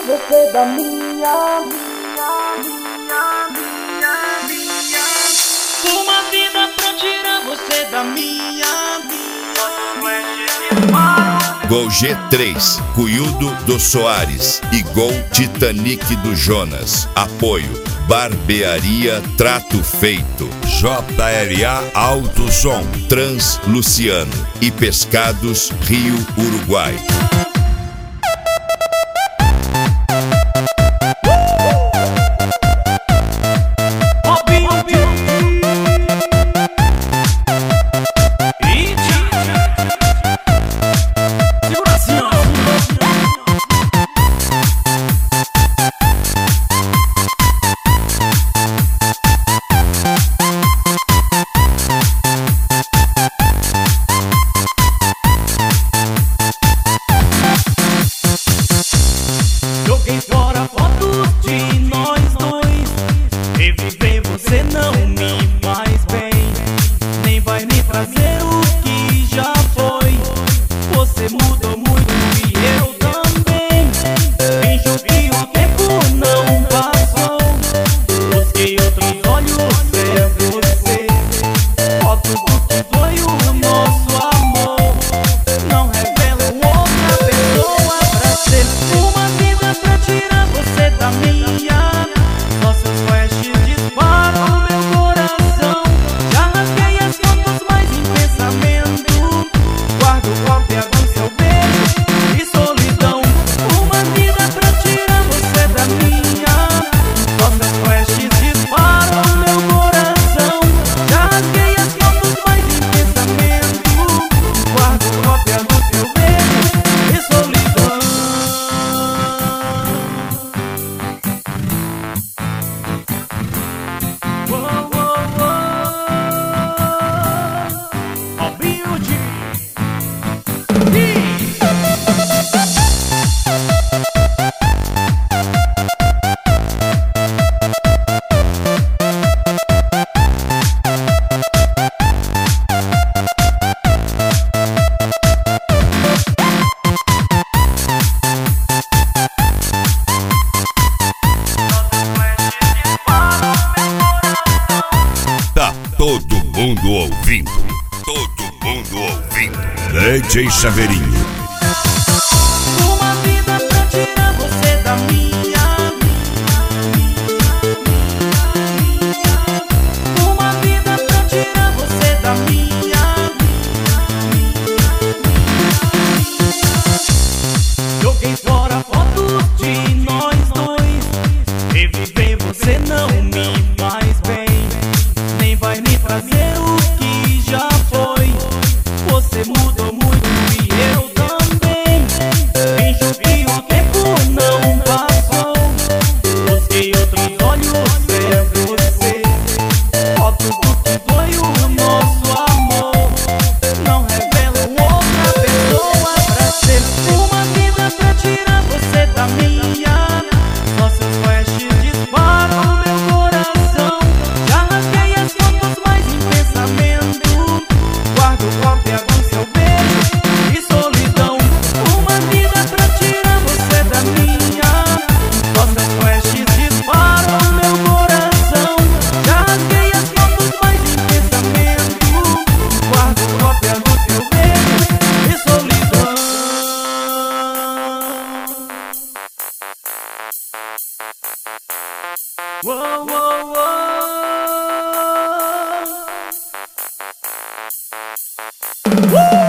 você da minha. Uma vida pra tirar você da minha. Gol G3, Cuiudo do Soares e Gol Titanic do Jonas. Apoio Barbearia Trato Feito, JLA Alto Som, Trans Luciano e Pescados Rio Uruguai. Joguei fora fotos de nós dois. Reviver você não me faz bem, nem vai me trazer o que já foi. Você mudou muito e eu também. Fingiu que o tempo não passou. Busquei outros olhos, é você. Fotos do que foi o nosso amor. Não revelam outra pessoa pra ser uma vida pra tirar você da minha. Só seus flashes disparam no meu coração. Já rasguei as fotos, mas em pensamento guardo cópia do seu beijo e solidão. Uma vida pra tirar você da minha. Só seus flashes disparam no meu coração. Já rasguei as fotos, mas em pensamento guardo cópia do seu beijo e solidão. Tá todo mundo ouvindo. Todo mundo ouvindo. DJ Chaveirinho. Uma vida pra tirar você da minha. Uma vida pra tirar você da minha. Joguei fora fotos de nós dois. Reviver você não me faz bem, nem vai me trazer o que já foi. Você mudou muito e eu também. Fingiu que o tempo não passou. Busquei outros olhos, é você. Fotos do que foi o nosso amor. Não revelam outra pessoa pra ser uma vida pra tirar você da minha. Só seus flashes disparam no meu coração. Já rasguei as fotos, mas em pensamento guardo cópia do seu beijo e solidão. Uma vida pra tirar você da minha. Só seus flashes disparam no meu coração. Já rasguei as fotos, mas em pensamento guardo cópia do seu beijo e solidão. Uou, uou, uou.